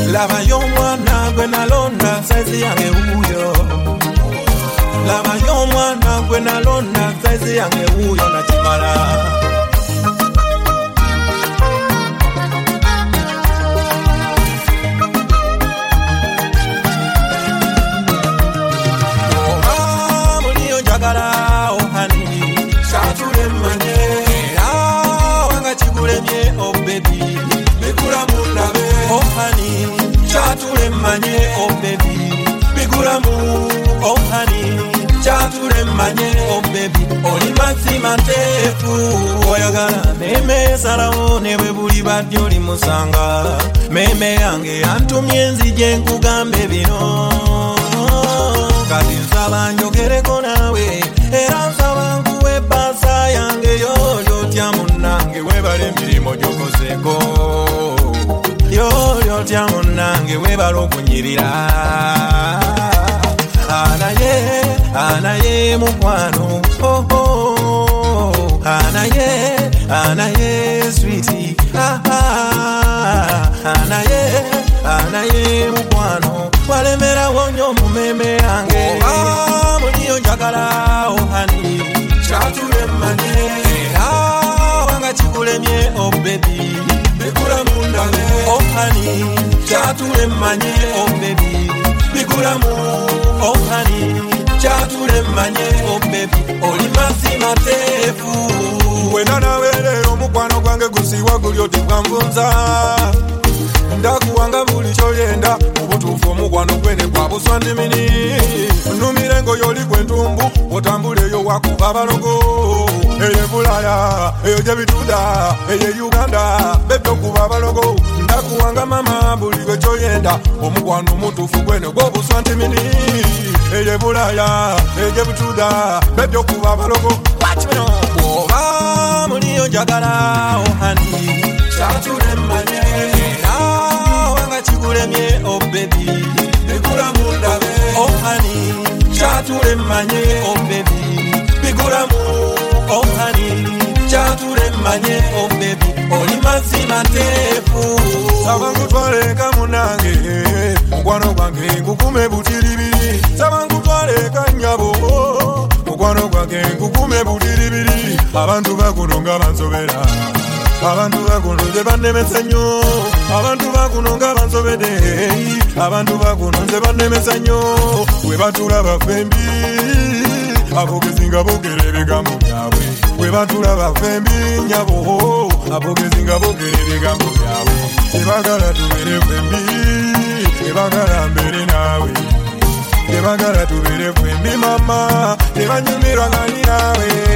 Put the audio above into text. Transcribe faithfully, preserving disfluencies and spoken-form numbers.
Lava y'omwana gwe nalonda saizi yange wuyo. Lava y'omwana gwe nalonda saizi yange wuyo na chimala. Oh, mulio jagala oh honey, chatule manye. Ah, wanga chikulemye oh baby, bikula mundabe. Oh honey, chatule manye oh baby, bikula mu. Oh honey, chatule manye oh baby, oli mazima tefu. Oyagala meme salawo ne bwe buli badde oli musanga. Meme yange antumye nzije nkugambe bino. Kati nsaba njogereko nawe, era nsaba nkuwe basa yange yoyo tya munnange webale emirimu gyokozeko. Yoyo tya munnange webale okunyirira. Anaye, anaye mukwano, oh oh. Anaye, anaye sweetie, ah ah. Anaye, anaye mukwano, walemera wonyo mumeme yange. Ah, mulio njagala oh honey, chatule manye. Ah, wanga chikulemye oh baby, bikula mundabe. Oh honey, chatule manye oh baby, bikula mu. Oh honey, chatule manye oh baby, oli mazima tefu. Wena nawele omukwano gwange gusiwa gulyo tegwanvunza. Ndakuwanga buli kyoyenda, obutuufu omukwano gwene gwa buswandimini. Nnumirengo yoli gwentumbu, otambuleyo wakuba balogo. Eyo Bulaya, eyo gye bituda, eyo Uganda, bebyo kuba abalogo. Ndakuwanga mama buli gwe kyoyenda, omukwano omutuufu gwene gwa buswandimini. Eyo Bulaya, eyo gye bituda, bebyo kuba abalogo. Watch me now. Oba mulio njagala oh honey, chatule manye. Ah, wanga chikulemye oh baby, bikula mundabe. Oh honey, chatule manye oh baby, bikula mu. Oh honey, chatule manye oh baby, oli mazima tefu. Sabangu twaleka munange, mukwano gwange ngukume butiribiri. Sabangu twaleka nyabo, mukwano gwange ngukume butiribiri. Abantu bakuno nga bansobera, abantu bakuno nze bannemesa nnyo. Abantu bakuno nga bansobedde, abantu bakuno nze bannemesa nnyo. Bwe batulaba fembi, abogezi nga boogera ebigambo byabwe. Bwe batulaba fembi nyabo, abogezi nga boogera ebigambo byabwe. Tebagala tubeere fembi, tebagala mbeere naawe. Tebagala tubeere fembi mama, tebanyumirwa nga ndi naawe.